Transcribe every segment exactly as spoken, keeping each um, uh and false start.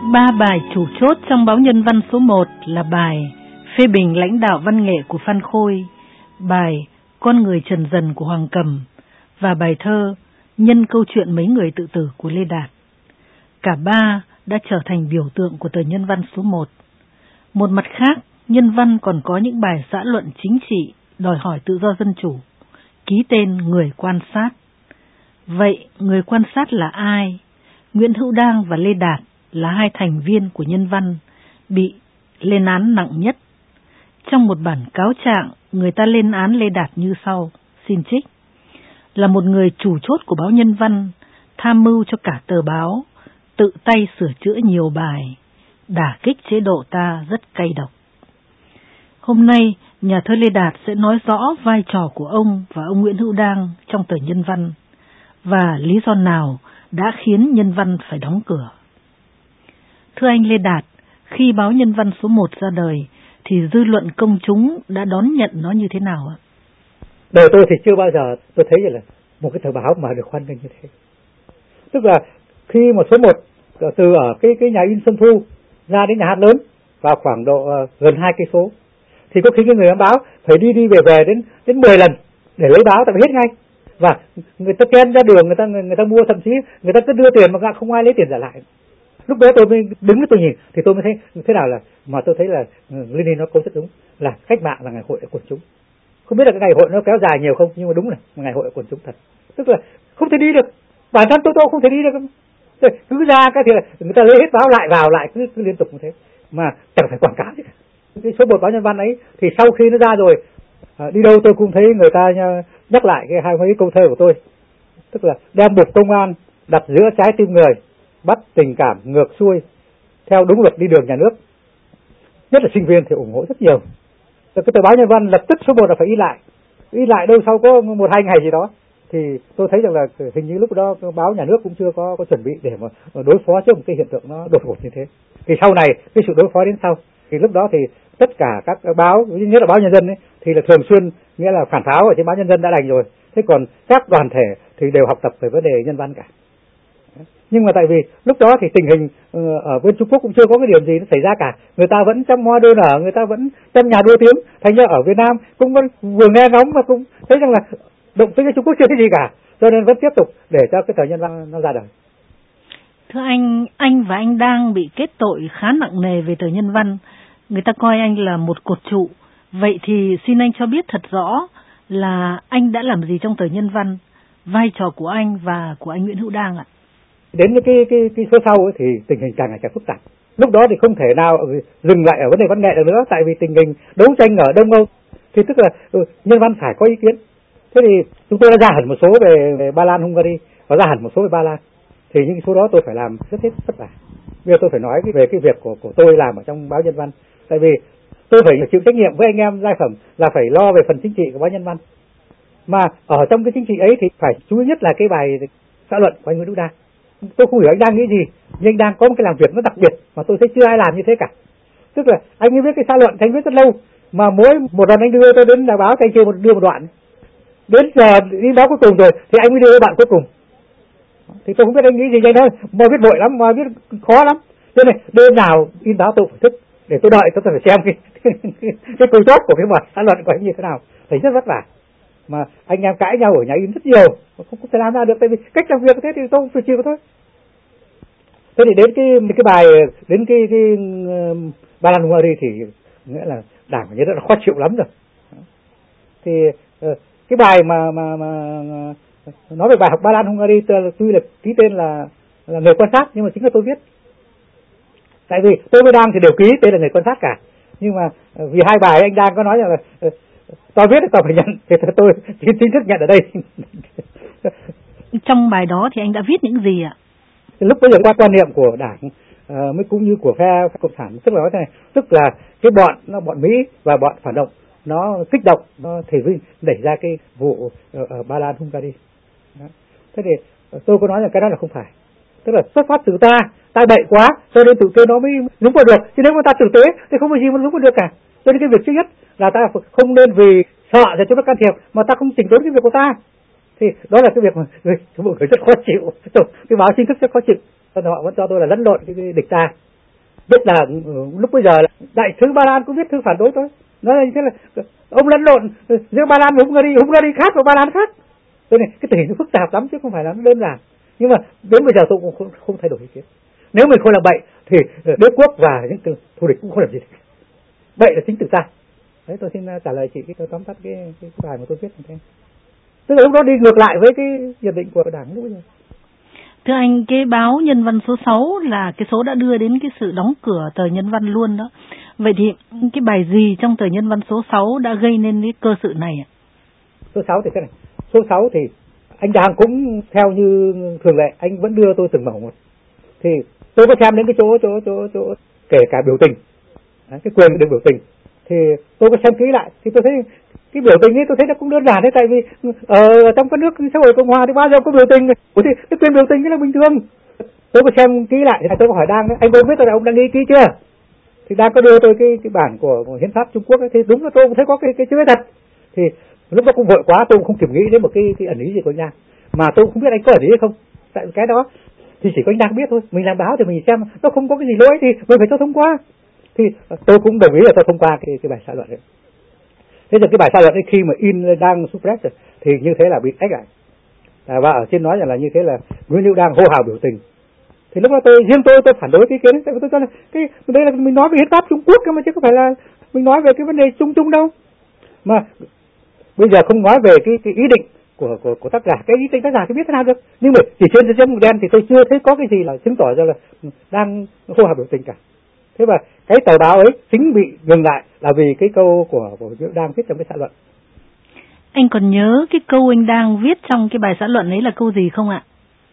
Ba bài chủ chốt trong báo Nhân văn số một là bài phê bình lãnh đạo văn nghệ của Phan Khôi, bài Con người trần dần của Hoàng Cầm và bài thơ Nhân câu chuyện mấy người tự tử của Lê Đạt. Cả ba đã trở thành biểu tượng của tờ Nhân văn số một. Một mặt khác, Nhân văn còn có những bài xã luận chính trị đòi hỏi tự do dân chủ, ký tên người quan sát. Vậy người quan sát là ai? Nguyễn Hữu Đang và Lê Đạt là hai thành viên của Nhân văn bị lên án nặng nhất. Trong một bản cáo trạng, người ta lên án Lê Đạt như sau, xin trích: là một người chủ chốt của báo Nhân văn, tham mưu cho cả tờ báo, tự tay sửa chữa nhiều bài, đả kích chế độ ta rất cay độc. Hôm nay, nhà thơ Lê Đạt sẽ nói rõ vai trò của ông và ông Nguyễn Hữu Đang trong tờ Nhân văn, và lý do nào đã khiến Nhân văn phải đóng cửa. Thưa anh Lê Đạt, khi báo Nhân văn số một ra đời, thì dư luận công chúng đã đón nhận nó như thế nào ạ? Đời tôi thì chưa bao giờ tôi thấy là một cái tờ báo mà được hoan nghênh như thế. Tức là khi một số một từ ở cái cái nhà in Xuân Thu ra đến nhà hát lớn vào khoảng độ uh, gần hai cây số, thì có khi cái người làm báo phải đi đi về về đến đến mười lần để lấy báo, tại vì hết ngay. Và người ta chen ra đường, người ta người, người ta mua, thậm chí người ta cứ đưa tiền mà không ai lấy tiền trả lại. Lúc đó tôi mới đứng tôi nhìn thì tôi mới thấy thế nào là mà tôi thấy là Lenin nó câu rất đúng, là cách mạng là ngày hội của quần chúng. Không biết là cái ngày hội nó kéo dài nhiều không, nhưng mà đúng là ngày hội của quần chúng thật. Tức là không thể đi được, bản thân tôi tôi không thể đi được. Cứ ra cái thì người ta lấy hết báo lại vào lại cứ, cứ liên tục như thế mà chẳng phải quảng cáo gì cả. Cái số một báo Nhân văn ấy thì sau khi nó ra rồi, à, đi đâu tôi cũng thấy người ta nhắc lại cái hai mấy câu thơ của tôi, tức là đem buộc công an đặt giữa trái tim người, bắt tình cảm ngược xuôi theo đúng luật đi đường nhà nước. Nhất là sinh viên thì ủng hộ rất nhiều. Cái tờ báo Nhân văn lập tức số một là phải y lại, y lại đâu sau có một hai ngày gì đó. Thì tôi thấy rằng là hình như lúc đó báo nhà nước cũng chưa có, có chuẩn bị để mà đối phó trước một cái hiện tượng nó đột ngột như thế. Thì sau này cái sự đối phó đến sau, thì lúc đó thì tất cả các báo, nhất là báo Nhân dân ấy, thì là thường xuyên nghĩa là phản pháo ở trên báo Nhân dân đã đành rồi. Thế còn các đoàn thể thì đều học tập về vấn đề nhân văn cả. Nhưng mà tại vì lúc đó thì tình hình ở bên Trung Quốc cũng chưa có cái điểm gì nó xảy ra cả, người ta vẫn chăm hoa đua nở, người ta vẫn chăm nhà đua tiếng, thành ra ở Việt Nam cũng vẫn vừa nghe ngóng mà cũng thấy rằng là động tĩnh ở Trung Quốc chưa cái gì cả, cho nên vẫn tiếp tục để cho cái tờ Nhân văn nó ra đời. Thưa anh, anh và anh đang bị kết tội khá nặng nề về tờ Nhân văn, người ta coi anh là một cột trụ. Vậy thì xin anh cho biết thật rõ là anh đã làm gì trong tờ Nhân văn, vai trò của anh và của anh Nguyễn Hữu Đang ạ? Đến những cái cái cái số sau ấy, thì tình hình càng ngày càng phức tạp. Lúc đó thì không thể nào dừng lại ở vấn đề văn nghệ được nữa, tại vì tình hình đấu tranh ở Đông Âu thì tức là ừ, Nhân văn phải có ý kiến. Thế thì chúng tôi đã ra hẳn một số về, về Ba Lan, Hungary và ra hẳn một số về Ba Lan. Thì những số đó tôi phải làm rất hết vất vả. Bây giờ tôi phải nói về cái việc của của tôi làm ở trong báo Nhân văn, tại vì tôi phải chịu trách nhiệm với anh em giai phẩm là phải lo về phần chính trị của báo Nhân văn. Mà ở trong cái chính trị ấy thì phải chú ý nhất là cái bài xã luận của anh Nguyễn Hữu Đang. Tôi không hiểu anh đang nghĩ gì, nhưng anh đang có một cái làm việc nó đặc biệt mà tôi thấy chưa ai làm như thế cả. Tức là anh ấy viết cái xã luận, anh viết rất lâu, mà mỗi một lần anh đưa tôi đến nhà báo thì anh chưa một đưa một đoạn. Đến giờ đi báo cuối cùng rồi thì anh mới đưa bạn cuối cùng. Thì tôi không biết anh nghĩ gì, anh nói mà viết vội lắm, mà viết khó lắm. Cho nên đêm nào in báo tôi phải thức để tôi đợi, tôi phải xem cái cái, cái câu chốt của cái bài xã luận của anh như thế nào. Thấy rất vất vả. Mà anh em cãi nhau ở nhà in rất nhiều, mà không, không thể làm ra được, tại vì cách làm việc thế thì tôi không phải chịu thôi. Thế thì đến cái cái bài đến cái cái uh, Ba Lan Hungary thì nghĩa là đảng như rất là khó chịu lắm rồi. Thì uh, cái bài mà mà mà uh, nói về bài học Ba Lan Hungary tuy là ký tên là là người quan sát, nhưng mà chính là tôi viết. Tại vì tôi với Đang thì đều ký tên là người quan sát cả, nhưng mà uh, vì hai bài anh Đang có nói rằng là uh, tôi viết thì tôi phải nhận, thì tôi chính thức nhận ở đây. Trong bài đó thì anh đã viết những gì ạ? Lúc bây giờ qua quan niệm của Đảng uh, mới cũng như của phe cộng sản, tức là nói thế này, tức là cái bọn nó bọn Mỹ và bọn phản động nó kích động, nó thể vinh đẩy ra cái vụ ở, ở Ba Lan Hungary. Đó. Thế thì tôi có nói là cái đó là không phải, tức là xuất phát từ ta, ta bậy quá cho nên tự tế nó mới đúng vào được, chứ nếu mà ta tử tế thì không có gì mà đúng vào được cả. Cho nên cái việc thứ nhất là ta không nên vì sợ để chúng nó can thiệp mà ta không chỉnh đốn cái việc của ta. Thì đó là cái việc mà mọi người rất khó chịu, cái báo chính thức rất khó chịu, cho nên họ vẫn cho tôi là lẫn lộn cái, cái địch ta. biết là lúc bây giờ là đại sứ Ba Lan cũng viết thư phản đối tôi, nói là như thế là ông lẫn lộn giữa Ba Lan và Hungary, Hungary khác và Ba Lan khác. Thế này cái tình hình nó phức tạp lắm chứ không phải là nó đơn giản. Nhưng mà đến bây giờ tôi cũng không, không thay đổi ý kiến. Nếu mình không làm bậy thì đế quốc và những thù địch cũng không làm gì. Bậy là chính từ ta. Đấy, tôi xin trả lời chị, tôi tóm tắt cái, cái, cái bài mà tôi viết như thế. Tức là lúc đó đi ngược lại với cái hiệp định của Đảng lúc bây giờ. Thưa anh, cái báo Nhân văn số sáu là cái số đã đưa đến cái sự đóng cửa tờ Nhân văn luôn đó. Vậy thì cái bài gì trong tờ Nhân văn số sáu đã gây nên cái cơ sự này ạ? Số sáu thì thế này. Số sáu thì anh Đàng cũng theo như thường lệ, anh vẫn đưa tôi từng mẫu một. Thì tôi có xem đến cái chỗ chỗ chỗ chỗ kể cả biểu tình, cái quyền được biểu tình, thì tôi có xem kỹ lại thì tôi thấy cái biểu tình ấy tôi thấy nó cũng đơn giản đấy, tại vì ở trong các nước xã hội Cộng hòa thì bao giờ có biểu tình, thì cái quyền biểu tình cái là bình thường. Tôi có xem kỹ lại thì tôi có hỏi Đang, anh có biết là ông đang nghĩ kỹ chưa? Thì Đang có đưa tôi cái cái bản của, của hiến pháp Trung Quốc ấy, thì đúng là tôi cũng thấy có cái cái chữ thật. Thì lúc đó cũng vội quá, tôi cũng không kịp nghĩ đến một cái cái ẩn ý gì của anh Đang, mà tôi cũng không biết anh có ẩn ý hay không. Tại cái đó thì chỉ có anh Đang biết thôi, mình làm báo thì mình xem nó không có cái gì lỗi thì mình phải cho thông qua. Thì tôi cũng đồng ý là tôi thông qua cái cái bài xã luận đấy. Thế rồi cái bài xã luận ấy khi mà in Đang suppress thì như thế là bị ách lại. À, và ở trên nói rằng là như thế là Nguyễn Hữu Đang hô hào biểu tình. Thì lúc đó tôi riêng tôi tôi phản đối cái kiến đấy, tại vì tôi cho là cái đây là mình nói về hiến pháp Trung Quốc cơ mà, chứ không phải là mình nói về cái vấn đề chung chung đâu. Mà bây giờ không nói về cái cái ý định của của của tác giả, cái ý định tác giả thì biết thế nào được. Nhưng mà chỉ trên giấy mực đen thì tôi chưa thấy có cái gì là chứng tỏ ra là đang hô hào biểu tình cả. Thế và cái tờ báo ấy chính bị dừng lại là vì cái câu của của Đang viết trong cái xã luận. Anh còn nhớ cái câu anh Đang viết trong cái bài xã luận ấy là câu gì không ạ?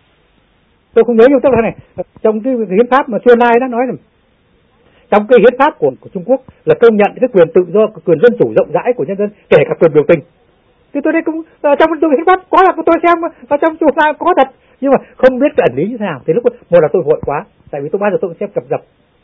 Tôi không nhớ, nhưng tức là này, trong cái hiến pháp mà Chu Lai đã nói rằng trong cái hiến pháp của, của Trung Quốc là công nhận cái quyền tự do, quyền dân chủ rộng rãi của nhân dân, kể cả quyền biểu tình. Thì tôi đây cũng trong trong hiến pháp có là tôi xem và trong Chu Lai có thật, nhưng mà không biết cái ẩn lý như thế nào. Thì lúc đó, một là tôi vội quá, tại vì tôi bao giờ tôi cũng xem cập dập.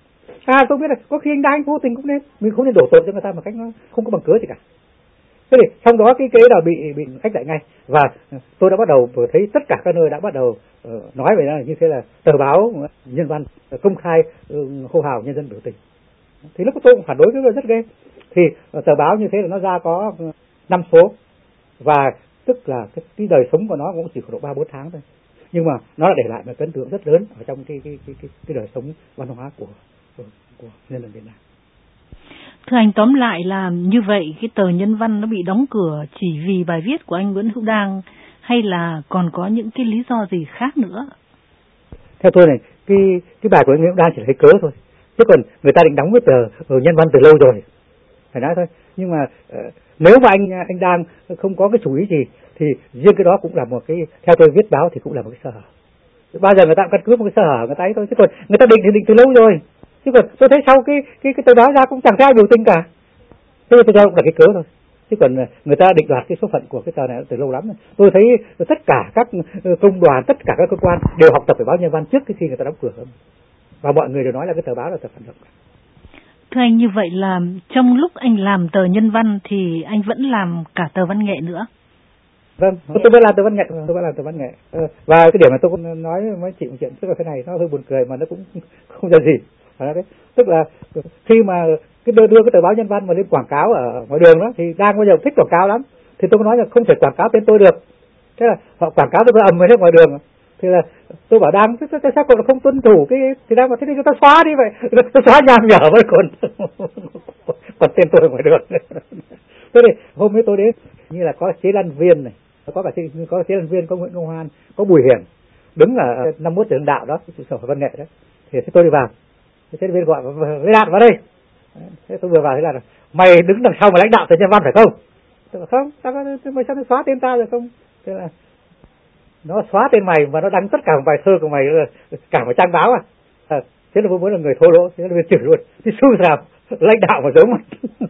À tôi biết là có khi anh Đang vô tình cũng nên, mình không nên đổ tội cho người ta một cách nó không có bằng cớ gì cả. Thế thì trong đó cái kế là bị bị ách lại ngay, và tôi đã bắt đầu thấy tất cả các nơi đã bắt đầu uh, nói về là như thế là tờ báo Nhân văn uh, công khai uh, hô hào nhân dân biểu tình. Thì lúc đó tôi cũng phản đối cái rất ghê. Thì uh, tờ báo như thế là nó ra có năm số, và tức là cái, cái đời sống của nó cũng chỉ khoảng độ ba bốn tháng thôi, nhưng mà nó đã để lại một ấn tượng rất lớn ở trong cái cái cái cái, cái đời sống văn hóa của của, của nhân dân Việt Nam. Thưa anh, tóm lại là như vậy, cái tờ Nhân văn nó bị đóng cửa chỉ vì bài viết của anh Nguyễn Hữu Đang, hay là còn có những cái lý do gì khác nữa? Theo tôi này, cái cái bài của anh Nguyễn Hữu Đang chỉ là cái cớ thôi, chứ còn người ta định đóng cái tờ Nhân văn từ lâu rồi, phải nói thôi. Nhưng mà uh, nếu mà anh anh Đang không có cái chủ ý gì thì riêng cái đó cũng là một cái, theo tôi viết báo thì cũng là một cái sơ hở. Bao giờ người ta cũng căn cứ một cái sơ hở người ta ấy thôi, chứ còn người ta định thì định từ lâu rồi. Chứ còn tôi thấy sau cái cái cái tờ báo ra cũng chẳng thấy ai biểu tình cả. Thế tôi cho cũng là cái cớ thôi. Chứ còn người ta định đoạt cái số phận của cái tờ này từ lâu lắm rồi. Tôi thấy tất cả các công đoàn, tất cả các cơ quan đều học tập về báo Nhân văn trước cái khi người ta đóng cửa. Và mọi người đều nói là cái tờ báo là tờ phản động. Thưa anh, như vậy là trong lúc anh làm tờ Nhân văn thì anh vẫn làm cả tờ Văn nghệ nữa? Vâng, tôi vẫn làm tờ Văn nghệ, tôi vẫn làm tờ Văn nghệ. Và cái điểm mà tôi cũng nói với chị một chuyện, tức là cái này nó hơi buồn cười mà nó cũng không ra gì. Đấy. Tức là khi mà cái đưa, đưa cái tờ báo Nhân văn mà lên quảng cáo ở ngoài đường đó, thì Đang bây giờ thích quảng cáo lắm, thì tôi nói là không thể quảng cáo tên tôi được. Thế là họ quảng cáo tôi ầm lên ngoài đường, thì là tôi bảo Đang tại sao cậu không tuân thủ cái, thì Đang bảo thế thì chúng ta xóa đi vậy, tôi xóa nham nhở với còn còn tên tôi ngoài đường. Thế thì hôm ấy tôi đến như là có chế Lan Viên này, có cả có chế Lan Viên, có Nguyễn Công Hoan, có Bùi Hiển đứng ở năm mốt trường đạo đó, trụ sở Văn nghệ đó. Thì tôi đi vào, thế bên gọi với Đạt vào đây. Thế tôi vừa vào thế là mày đứng đằng sau mà lãnh đạo tờ Nhân văn phải không? Tôi bảo không, sao mày sao nó xóa tên tao rồi không? Thế là nó xóa tên mày và nó đăng tất cả một bài thơ của mày cả một trang báo à? À thế là tôi muốn là người thô lỗ, thế là chửi luôn. Thì xui sao lãnh đạo mà giấu mặt.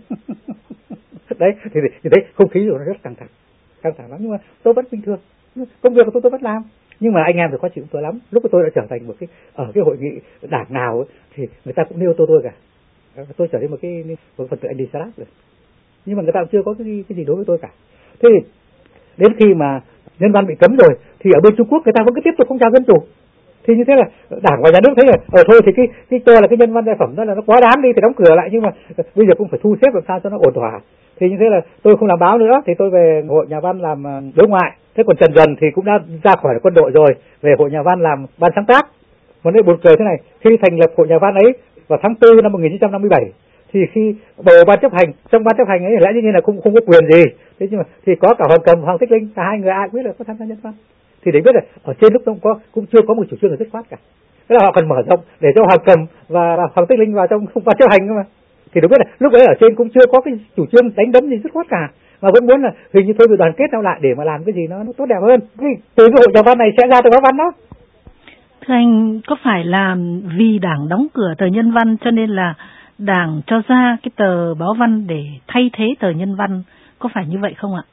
Đấy thì thì thấy không khí rồi nó rất căng thẳng, căng thẳng lắm, nhưng mà tôi vẫn bình thường, công việc của tôi tôi vẫn làm. Nhưng mà anh em thì khó chịu tôi lắm. Lúc tôi đã trở thành một cái ở cái hội nghị đảng nào ấy, thì người ta cũng nêu tôi tôi cả. Tôi trở thành một cái một phần tử anh đi xa rồi. Nhưng mà người ta cũng chưa có cái cái gì đối với tôi cả. Thế thì đến khi mà Nhân văn bị cấm rồi thì ở bên Trung Quốc người ta vẫn cứ tiếp tục phong trào dân chủ. Thì Thì như thế là Đảng và nhà nước thấy là ở thôi thì cái cái cho là cái nhân văn giai phẩm đó là nó quá đáng đi thì đóng cửa lại, nhưng mà bây giờ cũng phải thu xếp làm sao cho nó ổn thỏa. Thì như thế là tôi không làm báo nữa, thì tôi về Hội Nhà văn làm đối ngoại. Thế còn Trần Dần thì cũng đã ra khỏi quân đội rồi, về Hội Nhà văn làm ban sáng tác. Mà đây buồn cười thế này, khi thành lập Hội Nhà văn ấy vào tháng tư năm một nghìn chín trăm năm mươi bảy, thì khi bầu ban chấp hành, trong ban chấp hành ấy lẽ nhiên là không không có quyền gì, thế nhưng mà thì có cả Hoàng Cầm, Hoàng Tích Linh, cả hai người ai cũng biết là có tham gia nhân văn. Thì để biết là ở trên lúc đó có cũng chưa có một chủ trương là dứt khoát cả, thế là họ cần mở rộng để cho Hoàng Cầm và Hoàng Tích Linh vào trong ban chấp hành cơ mà. Thì được biết là lúc ấy ở trên cũng chưa có cái chủ trương đánh đấm gì dứt khoát cả, mà vẫn muốn là hình như thôi bị đoàn kết nhau lại để mà làm cái gì nó, nó tốt đẹp hơn. Từ cái Hội Nhà văn này sẽ ra từ báo văn đó. Thưa anh, có phải là vì Đảng đóng cửa tờ Nhân văn cho nên là Đảng cho ra cái tờ báo văn để thay thế tờ Nhân văn, có phải như vậy không ạ?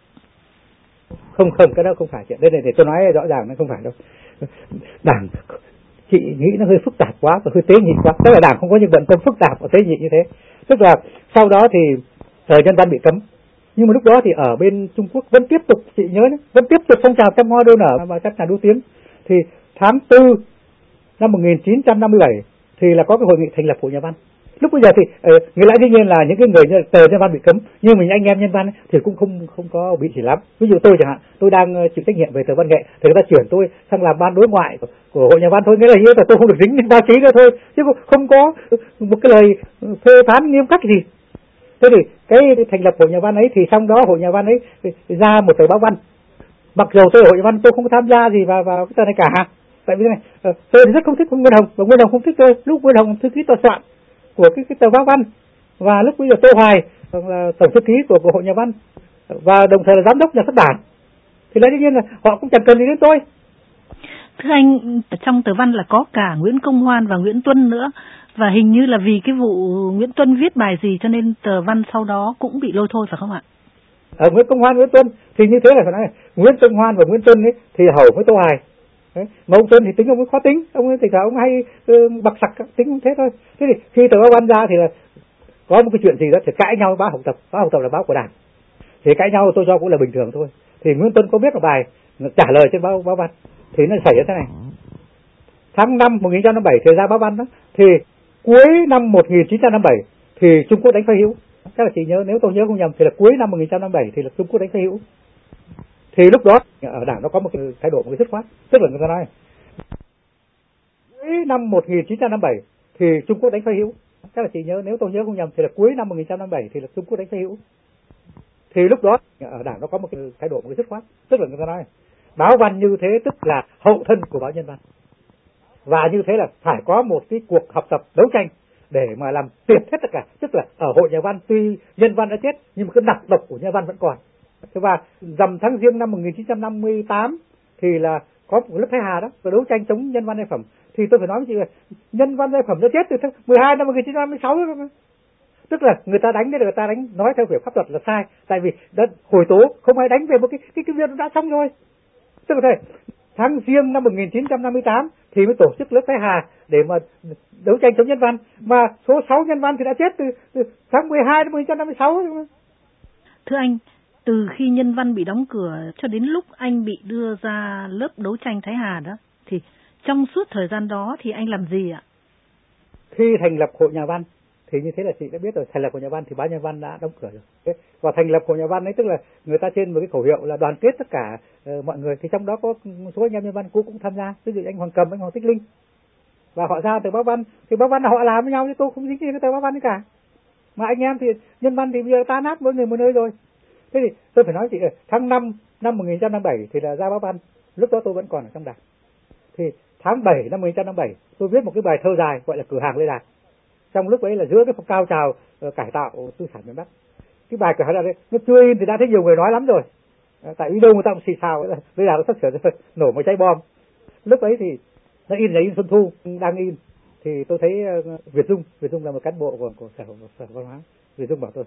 Không không, cái đó không phải chuyện. Đây này để tôi nói rõ ràng, nó không phải đâu. Đảng, chị nghĩ nó hơi phức tạp quá và hơi tế nhị quá. Tức là Đảng không có những bận tâm phức tạp và tế nhị như thế. Tức là sau đó thì tờ Nhân văn bị cấm, nhưng mà lúc đó thì ở bên Trung Quốc vẫn tiếp tục, chị nhớ đấy, vẫn tiếp tục phong trào trăm hoa đua nở và các nhà đua tiếng. Thì tháng tư năm một nghìn chín trăm năm mươi bảy thì là có cái hội nghị thành lập Hội Nhà văn. Lúc bây giờ thì uh, nghĩa là đương nhiên là những cái người tờ Nhân văn bị cấm, nhưng mình anh em nhân văn ấy, thì cũng không không có bị gì lắm. Ví dụ tôi chẳng hạn, tôi đang uh, chịu trách nhiệm về tờ Văn nghệ, thì người ta chuyển tôi sang làm ban đối ngoại của, của Hội Nhà văn thôi, nghĩa là như là tôi không được dính đến báo chí nữa thôi, chứ không có một cái lời phê phán nghiêm khắc gì. Thế thì cái thành lập Hội Nhà văn ấy thì trong đó Hội Nhà văn ấy ra một tờ báo văn. Mặc dù tôi ở Hội Nhà văn tôi không có tham gia gì vào vào cái tờ này cả, tại vì này uh, tôi rất không thích Nguyên Hồng, và Nguyên Hồng không thích tôi. Lúc Nguyên Hồng thư ký tòa soạn của cái, cái tờ báo văn, và lúc bây giờ Tô Hoài là tổng thư ký của, của Hội Nhà văn và đồng thời là giám đốc nhà xuất bản, thì lẽ nhiên là họ cũng chẳng cần gì đến tôi. Thưa anh, trong tờ văn là có cả Nguyễn Công Hoan và Nguyễn Tuân nữa, và hình như là vì cái vụ Nguyễn Tuân viết bài gì cho nên tờ văn sau đó cũng bị lôi thôi phải không ạ? Ở Nguyễn Công Hoan, Nguyễn Tuân thì như thế là phải nói này, Nguyễn Công Hoan và Nguyễn Tuân ấy thì hầu với Tô Hoài. Đấy. Mà ông Tuân thì tính ông ấy khó tính, ông ấy thì cả ông hay uh, bạc sặc tính thế thôi. Thế thì khi tờ báo văn ra thì là có một cái chuyện gì đó thì cãi nhau với báo Học Tập, báo Học Tập là báo của Đảng, thì cãi nhau tôi cho cũng là bình thường thôi. Thì Nguyễn Tuân có viết một bài trả lời trên báo báo văn, thì nó xảy ra thế này: tháng năm một nghìn chín trăm năm mươi bảy thì ra báo văn đó, thì cuối năm một nghìn chín trăm năm mươi bảy thì Trung Quốc đánh phá hữu. Chắc là chị nhớ, nếu tôi nhớ không nhầm thì là cuối năm một nghìn chín trăm năm mươi bảy thì là Trung Quốc đánh phá hữu. Thì lúc đó ở Đảng nó có một cái thái độ, một cái dứt khoát, tức là người ta nói cuối năm một nghìn chín trăm năm mươi bảy thì Trung Quốc đánh phá hữu. Chắc là chị nhớ, nếu tôi nhớ không nhầm thì là cuối năm một nghìn chín trăm năm mươi bảy thì là Trung Quốc đánh phá hữu. Thì lúc đó ở Đảng nó có một cái thái độ, một cái dứt khoát, tức là người ta nói báo văn như thế tức là hậu thân của báo Nhân văn, và như thế là phải có một cái cuộc học tập đấu tranh để mà làm tuyệt hết tất cả. Tức là ở Hội Nhà văn tuy Nhân văn đã chết nhưng mà cái nặc độc của Nhân văn vẫn còn. Và rằm tháng Giêng năm một nghìn chín trăm năm mươi tám thì là có một lớp Thái Hà đó đấu tranh chống nhân văn giai phẩm. Thì tôi phải nói với chị là nhân văn giai phẩm đã chết từ tháng mười hai năm một nghìn chín trăm năm mươi sáu rồi. Tức là người ta đánh đấy, người ta đánh nói theo kiểu pháp luật là sai, tại vì đã hồi tố, không ai đánh về một cái cái cái việc đã xong rồi. Tức là thế, tháng Giêng năm một nghìn chín trăm năm mươi tám thì mới tổ chức lớp Thái Hà để mà đấu tranh chống nhân văn, mà số sáu nhân văn thì đã chết từ, từ tháng mười hai năm một nghìn chín trăm năm mươi sáu. Thưa anh, từ khi Nhân văn bị đóng cửa cho đến lúc anh bị đưa ra lớp đấu tranh Thái Hà đó, thì trong suốt thời gian đó thì anh làm gì ạ? Khi thành lập Hội Nhà văn thì như thế là chị đã biết rồi, thành lập Hội Nhà văn thì báo Nhân văn đã đóng cửa rồi. Và thành lập Hội Nhà văn ấy tức là người ta trên một cái khẩu hiệu là đoàn kết tất cả uh, mọi người, thì trong đó có một số anh em Nhân văn cũ cũng tham gia, ví dụ anh Hoàng Cầm, anh Hoàng Tích Linh, và họ ra từ báo văn, thì báo văn là họ làm với nhau chứ tôi không dính gì với tờ báo văn ấy cả. Mà anh em thì Nhân văn thì bây giờ tan nát mỗi người một nơi rồi. Thế thì tôi phải nói chị tháng năm năm một nghìn chín trăm năm mươi bảy thì là ra báo văn, lúc đó tôi vẫn còn ở trong Đảng. Thì tháng bảy năm một nghìn chín trăm năm mươi bảy tôi viết một cái bài thơ dài gọi là Cửa hàng Lê Đạt. Trong lúc ấy là giữa cái phong cao trào uh, cải tạo tư sản miền Bắc. Cái bài Cửa hàng Lê Đạt nó chưa in thì đã thấy nhiều người nói lắm rồi. Uh, tại vì đâu người ta cũng xì xào Lê Đạt nó sắp sửa nổ một trái bom. Lúc ấy thì nó in là in Xuân Thu đang in, thì tôi thấy uh, Việt Dung, Việt Dung là một cán bộ của, của sở, sở văn hóa. Việt Dung bảo tôi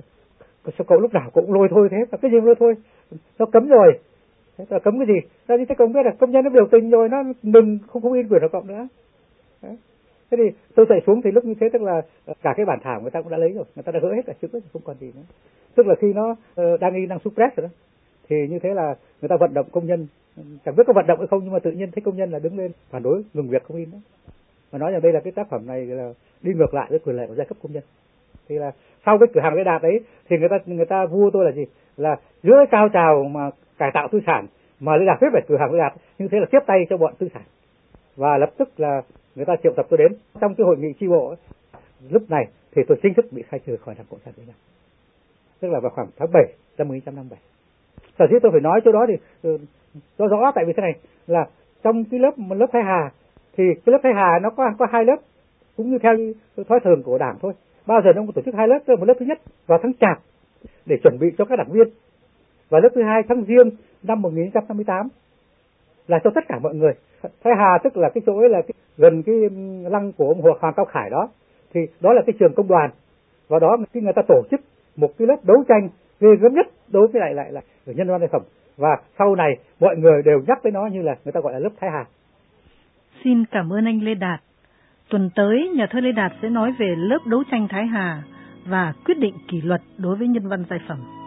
sao cậu lúc nào cũng lôi thôi thế, và cái gì lôi thôi, nó cấm rồi. Thế là cấm cái gì? Ra như thế cậu biết là công nhân nó biểu tình rồi, nó đừng không không in quyền của cậu nữa. Đấy. Thế thì tôi chạy xuống thì lúc như thế tức là cả cái bản thảo người ta cũng đã lấy rồi, người ta đã gỡ hết cả chữ rồi, không còn gì nữa. Tức là khi nó uh, đang in đang suppress rồi đó, thì như thế là người ta vận động công nhân, chẳng biết có vận động hay không, nhưng mà tự nhiên thấy công nhân là đứng lên phản đối ngừng việc không in đó. Mà nói rằng đây là cái tác phẩm này là đi ngược lại với quyền lợi của giai cấp công nhân. Thì là sau cái cửa hàng Lê Đạt ấy thì người ta người ta vua tôi là gì, là giữa cái cao trào mà cải tạo tư sản mà Lê Đạt viết về cửa hàng Lê Đạt, như thế là tiếp tay cho bọn tư sản, và lập tức là người ta triệu tập tôi đến trong cái hội nghị chi bộ ấy. Lúc này thì tôi chính thức bị khai trừ khỏi Đảng Cộng sản Việt Nam, tức là vào khoảng tháng bảy năm một nghìn chín trăm năm mươi bảy. Sở dĩ tôi phải nói chỗ đó thì cho rõ, tại vì thế này là trong cái lớp một lớp Thái Hà thì cái lớp Thái Hà nó có có hai lớp, cũng như theo thói thường của Đảng thôi. Bao giờ nó cũng tổ chức hai lớp, tức là một lớp thứ nhất vào tháng Chạp để chuẩn bị cho các đảng viên, và lớp thứ hai tháng Giêng năm một nghìn chín trăm năm mươi tám là cho tất cả mọi người. Thái Hà tức là cái chỗ ấy là cái, gần cái lăng của ông Hoàng Cao Khải đó, thì đó là cái trường công đoàn, và đó khi người ta tổ chức một cái lớp đấu tranh ghê gớm nhất đối với lại lại lại nhân văn đại phẩm, và sau này mọi người đều nhắc tới nó như là người ta gọi là lớp Thái Hà. Xin cảm ơn anh Lê Đạt. Tuần tới, nhà thơ Lê Đạt sẽ nói về lớp đấu tranh Thái Hà và quyết định kỷ luật đối với nhân văn giai phẩm.